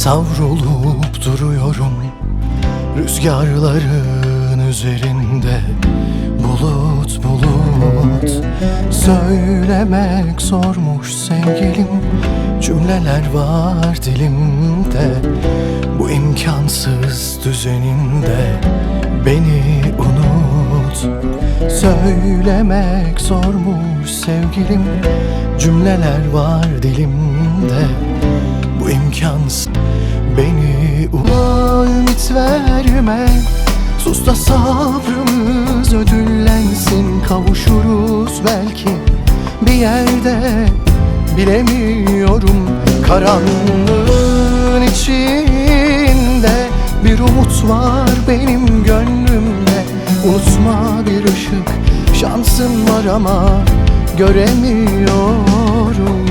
Savrulup duruyorum rüzgarların üzerinde. Bulut bulut söylemek zormuş sevgilim. Cümleler var dilimde, bu imkansız düzeninde. Beni unut, söylemek zormuş sevgilim. Cümleler var dilimde, bu imkansız. Beni ümit verme, sus da sabrımız ödüllensin. Kavuşuruz belki bir yerde, bilemiyorum. Karanlığın içinde bir umut var benim gönlümde. Unutma, bir ışık, şansım var ama göremiyorum.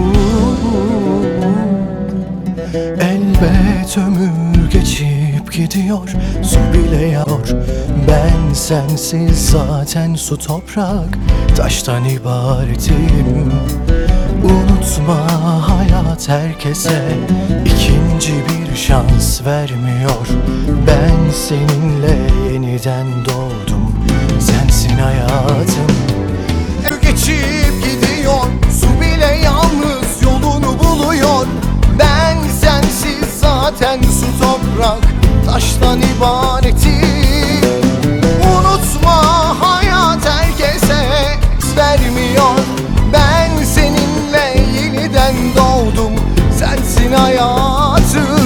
Elbet ömür geçip gidiyor, su bile yağıyor. Ben sensiz zaten su toprak, taştan ibaretim. Unutma, hayat herkese ikinci bir şans vermiyor. Ben seninle yeniden doğdum, sensin hayatım. Geçip gidiyor, su bile yalnız yolunu buluyor. Ben sensiz zaten su toprak, taştan ibaretim. Unutma, hayat herkese vermiyor. Ben seninle yeniden doğdum, sensin hayatım.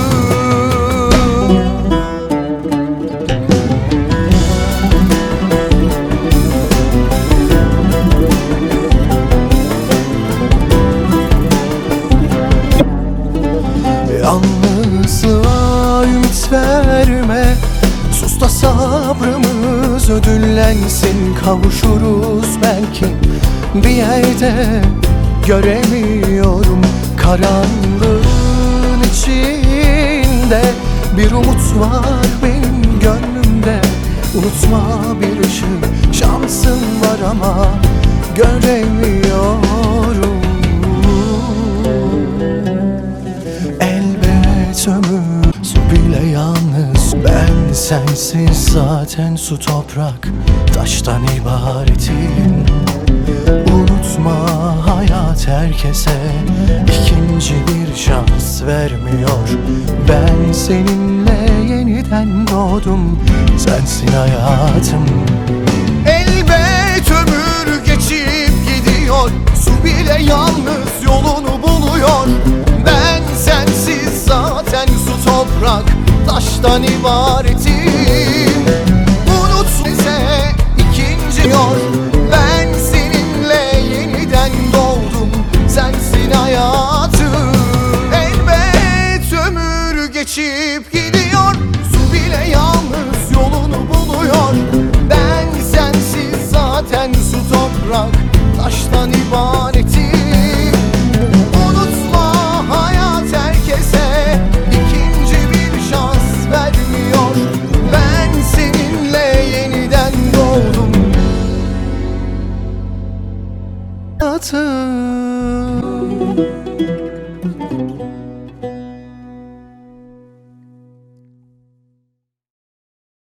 Yalnızlığa ümit verme, sus da sabrımız ödüllensin. Kavuşuruz belki bir yerde, göremiyorum. Karanlığın içinde bir umut var benim gönlümde. Unutma, bir ışık, şansın var ama göremiyorum. Ömür su bile yalnız, ben sensiz zaten su toprak, taştan ibaretim. Unutma, hayat herkese ikinci bir şans vermiyor. Ben seninle yeniden doğdum, sensin hayatım. Elbet ömür geçip gidiyor, su bile yalnız yolunu buluyor. Ben sensiz zaten su toprak, taştan ibaretim. Unut bize ikinci yol, ben seninle yeniden doğdum, sensin hayatım. Elbet ömür geçip gidiyor, su bile yalnız yolunu buluyor. Ben sensiz zaten su toprak, taştan ibaretim.